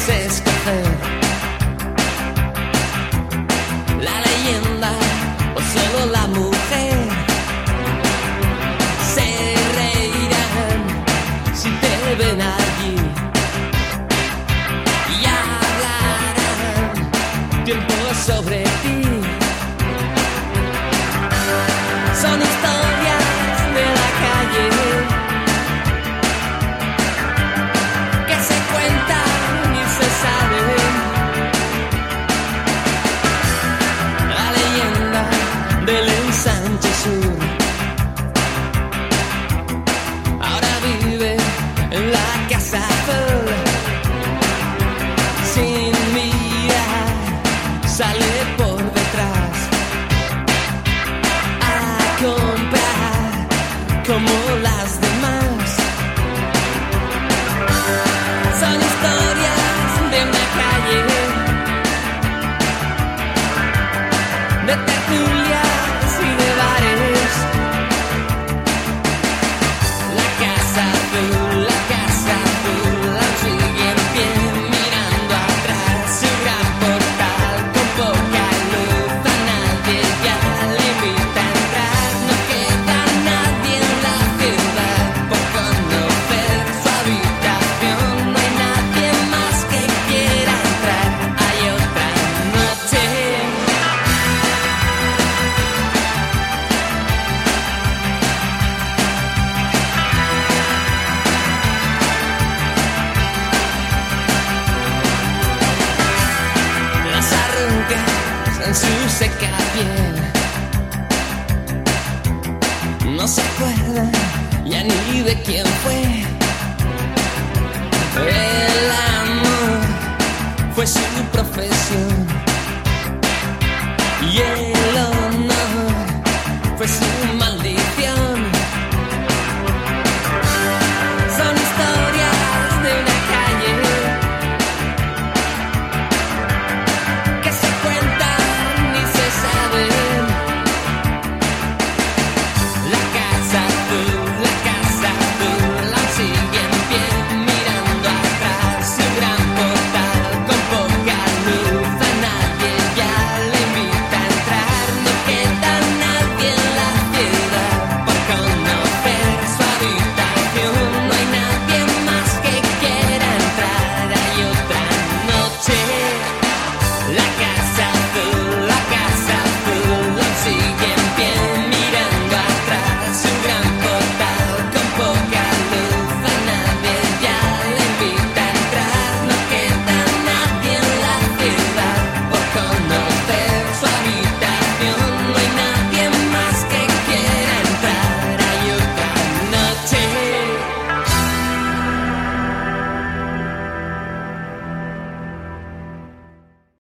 escoger la leyenda o solo la mujer. Se reirán si te ven allí y hablarán tiempo sobre ti. Son historias de la calle que se cuentan y se saben. La leyenda del ensanche sur ahora vive en la casa azul. Sin mirar sale por detrás a comprar como las demás. Son historias de una calle, de tertulias y de bares. La casa azul aún sigue en pie, mirando atrás su gran portal con poca luz. A nadie ya le invita a entrar, no queda nadie en la ciudad por conocer su habitación. No hay nadie más que quiera entrar, hay otra noche. Las arrugas en su seca piel no se acuerdan ya ni de quién fue. El amor fue su profesión.